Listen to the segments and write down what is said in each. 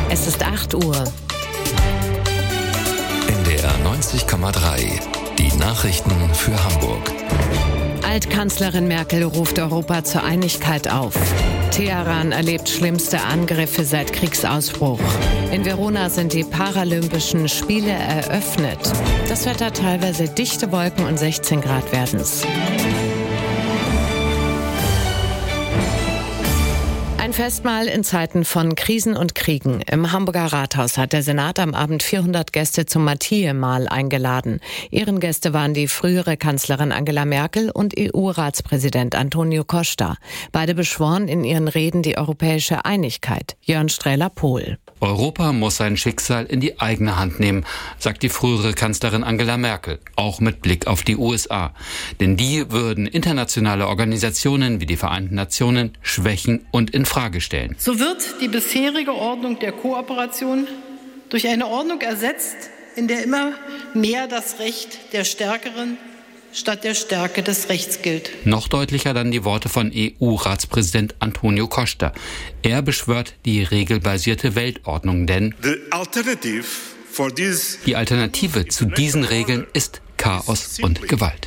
Es ist 8 Uhr. NDR 90,3. Die Nachrichten für Hamburg. Altkanzlerin Merkel ruft Europa zur Einigkeit auf. Teheran erlebt schlimmste Angriffe seit Kriegsausbruch. In Verona sind die Paralympischen Spiele eröffnet. Das Wetter teilweise dichte Wolken und 16 Grad werden's. Ein Festmahl in Zeiten von Krisen und Kriegen. Im Hamburger Rathaus hat der Senat am Abend 400 Gäste zum Matthäe-Mahl eingeladen. Ehrengäste waren die frühere Kanzlerin Angela Merkel und EU-Ratspräsident Antonio Costa. Beide beschworen in ihren Reden die europäische Einigkeit. Jörn Strähler-Pohl. Europa muss sein Schicksal in die eigene Hand nehmen, sagt die frühere Kanzlerin Angela Merkel, auch mit Blick auf die USA. Denn die würden internationale Organisationen wie die Vereinten Nationen schwächen und in Frage stellen. So wird die bisherige Ordnung der Kooperation durch eine Ordnung ersetzt, in der immer mehr das Recht der Stärkeren statt der Stärke des Rechts gilt. Noch deutlicher dann die Worte von EU-Ratspräsident Antonio Costa. Er beschwört die regelbasierte Weltordnung, denn die Alternative zu diesen Regeln ist Chaos und Gewalt.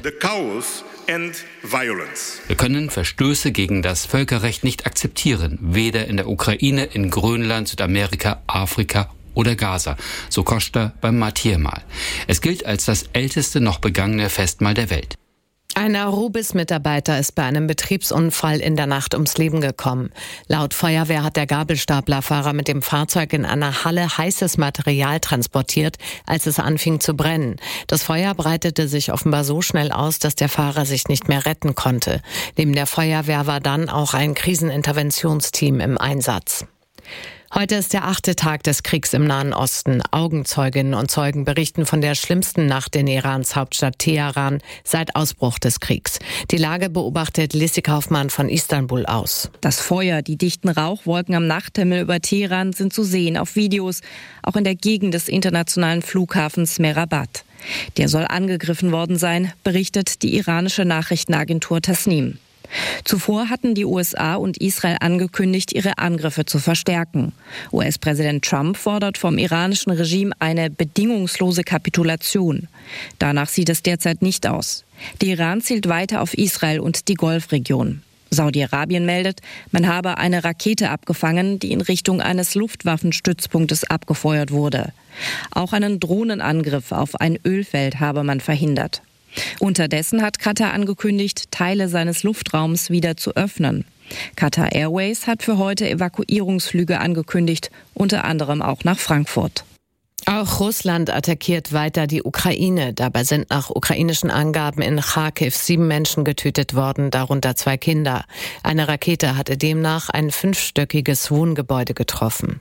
Wir können Verstöße gegen das Völkerrecht nicht akzeptieren, weder in der Ukraine, in Grönland, Südamerika, Afrika oder Gaza, so Costa beim Matthäe-Mahl. Es gilt als das älteste noch begangene Festmahl der Welt. Ein Arubis-Mitarbeiter ist bei einem Betriebsunfall in der Nacht ums Leben gekommen. Laut Feuerwehr hat der Gabelstaplerfahrer mit dem Fahrzeug in einer Halle heißes Material transportiert, als es anfing zu brennen. Das Feuer breitete sich offenbar so schnell aus, dass der Fahrer sich nicht mehr retten konnte. Neben der Feuerwehr war dann auch ein Kriseninterventionsteam im Einsatz. Heute ist der 8. Tag des Kriegs im Nahen Osten. Augenzeuginnen und Zeugen berichten von der schlimmsten Nacht in Irans Hauptstadt Teheran seit Ausbruch des Kriegs. Die Lage beobachtet Lissi Kaufmann von Istanbul aus. Das Feuer, die dichten Rauchwolken am Nachthimmel über Teheran sind zu sehen auf Videos, auch in der Gegend des internationalen Flughafens Mehrabad. Der soll angegriffen worden sein, berichtet die iranische Nachrichtenagentur Tasnim. Zuvor hatten die USA und Israel angekündigt, ihre Angriffe zu verstärken. US-Präsident Trump fordert vom iranischen Regime eine bedingungslose Kapitulation. Danach sieht es derzeit nicht aus. Der Iran zielt weiter auf Israel und die Golfregion. Saudi-Arabien meldet, man habe eine Rakete abgefangen, die in Richtung eines Luftwaffenstützpunktes abgefeuert wurde. Auch einen Drohnenangriff auf ein Ölfeld habe man verhindert. Unterdessen hat Katar angekündigt, Teile seines Luftraums wieder zu öffnen. Qatar Airways hat für heute Evakuierungsflüge angekündigt, unter anderem auch nach Frankfurt. Auch Russland attackiert weiter die Ukraine. Dabei sind nach ukrainischen Angaben in Charkiw 7 Menschen getötet worden, darunter 2 Kinder. Eine Rakete hatte demnach ein 5-stöckiges Wohngebäude getroffen.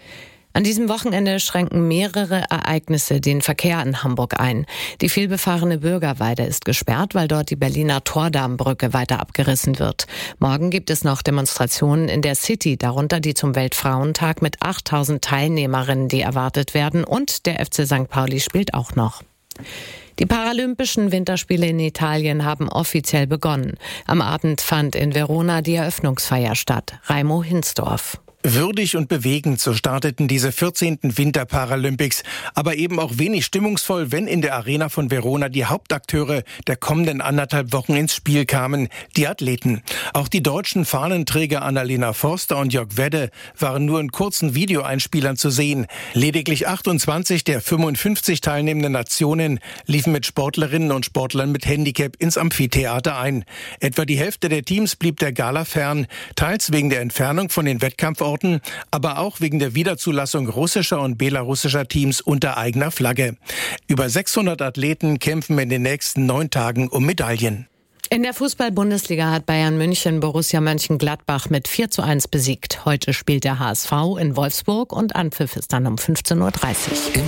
An diesem Wochenende schränken mehrere Ereignisse den Verkehr in Hamburg ein. Die vielbefahrene Bürgerweide ist gesperrt, weil dort die Berliner Tordarmbrücke weiter abgerissen wird. Morgen gibt es noch Demonstrationen in der City, darunter die zum Weltfrauentag mit 8000 Teilnehmerinnen, die erwartet werden. Und der FC St. Pauli spielt auch noch. Die Paralympischen Winterspiele in Italien haben offiziell begonnen. Am Abend fand in Verona die Eröffnungsfeier statt. Raimo Hinsdorf. Würdig und bewegend, so starteten diese 14. Winterparalympics, aber eben auch wenig stimmungsvoll, wenn in der Arena von Verona die Hauptakteure der kommenden 1,5 Wochen ins Spiel kamen, die Athleten. Auch die deutschen Fahnenträger Annalena Forster und Jörg Wedde waren nur in kurzen Videoeinspielern zu sehen. Lediglich 28 der 55 teilnehmenden Nationen liefen mit Sportlerinnen und Sportlern mit Handicap ins Amphitheater ein. Etwa die Hälfte der Teams blieb der Gala fern, teils wegen der Entfernung von den Wettkampforten, aber auch wegen der Wiederzulassung russischer und belarussischer Teams unter eigener Flagge. Über 600 Athleten kämpfen in den nächsten 9 Tagen um Medaillen. In der Fußball-Bundesliga hat Bayern München Borussia Mönchengladbach mit 4:1 besiegt. Heute spielt der HSV in Wolfsburg und Anpfiff ist dann um 15:30 Uhr.